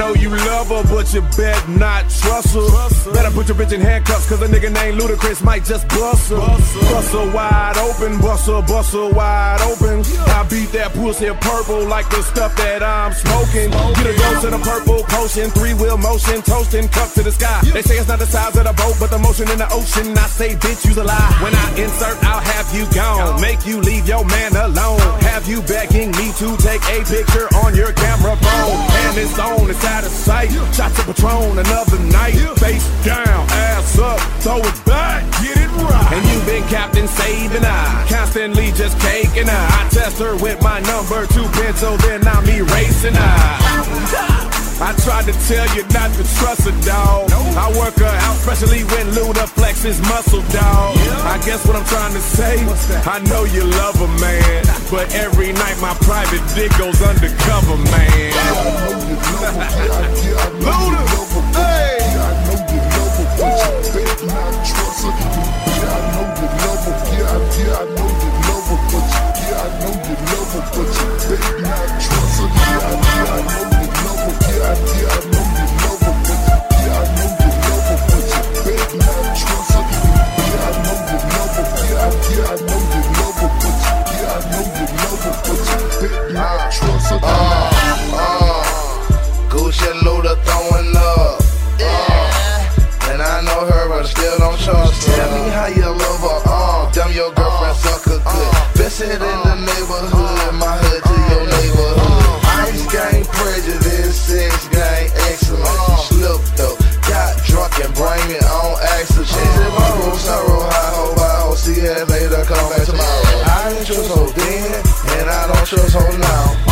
know you love her, but you bet not trust her. Better put your bitch in handcuffs, cause a nigga named Ludacris might just bust her. Bust her wide open, bust her wide open. I beat that pussy purple like the stuff that I'm smoking. Get a dose of the purple potion, 3-wheel motion, toasting, cup to the sky. They say it's not the size of the boat, but the motion in the ocean. I say, bitch, you's a lie. When I insert, I'll have you gone. Make you leave your man alone. Have you begging me to take a picture on your camera phone. And it's on, it's out of sight. Shots of Patron, another night. Face down, ass up, throw it back, get it right. And you've been Captain Saving I, constantly just caking I test her with my number 2 pencil, then I'm erasing I tried to tell you not to trust a dog. I work her out, especially when Luda flexes muscle, dog. I guess what I'm trying to say, I know you love a man, but every night my private dick goes undercover, man. Luda, hey! I know you love her, but you better not trust her. I know you love her, I know you love her, but I know you love her, but you better not trust her. I know you love her, I know you love her, but I know you love her, but you better not trust her. I know you love her, I know you love her, but I know you love her, but you better not trust her. Gucci and Luda throwing up. And I know her, but I still don't trust her. Tell me how you love her. Damn, your girlfriend suck a good. Best hit in the neighborhood, my hood to your neighborhood. Ice gang prejudice, sex gang excellent. Slipped up, got drunk and blame it on accident. Tomorrow, sorrow, I hope, see you later, come back tomorrow. I didn't trust her then, and I don't trust her now.